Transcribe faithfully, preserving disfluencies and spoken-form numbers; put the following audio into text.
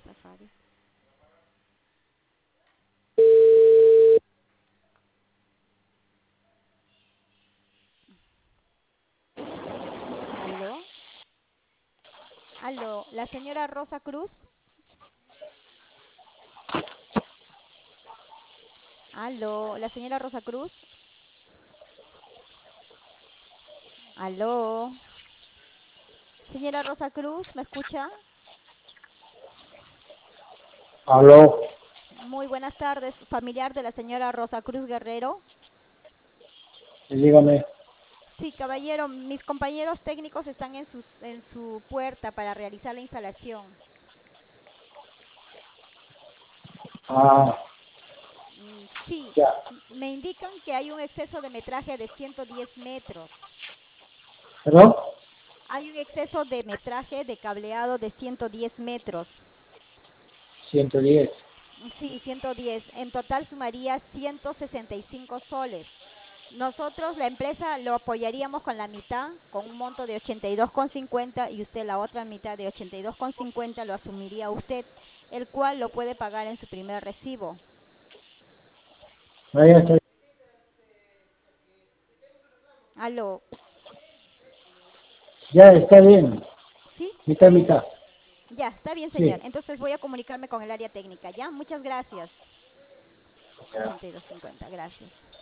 Safari. ¿Aló? ¿Aló? ¿La señora Rosa Cruz? ¿Aló? ¿La señora Rosa Cruz? ¿Aló? Señora Rosa Cruz, ¿me escucha? Aló, Muy buenas tardes, familiar de la señora Rosa Cruz Guerrero. dígame. Sí, caballero, mis compañeros técnicos están en, sus, en su puerta para realizar la instalación. Ah, Mm, Sí, ya. m- me indican que hay un exceso de metraje de ciento diez metros. ¿Perdón? Hay un exceso de metraje de cableado de ciento diez metros. ciento diez. Sí, ciento diez. En total sumaría ciento sesenta y cinco soles. Nosotros, la empresa, lo apoyaríamos con la mitad, con un monto de ochenta y dos con cincuenta y usted la otra mitad de ochenta y dos con cincuenta lo asumiría usted, el cual lo puede pagar en su primer recibo. Ah, ya está, Aló, ya está bien. ¿sí? ¿Está Mitad, bien? mitad. Ya, está bien, señor. Sí. Entonces voy a comunicarme con el área técnica, ¿ya? Muchas gracias. Ya. ochenta y dos cincuenta, gracias.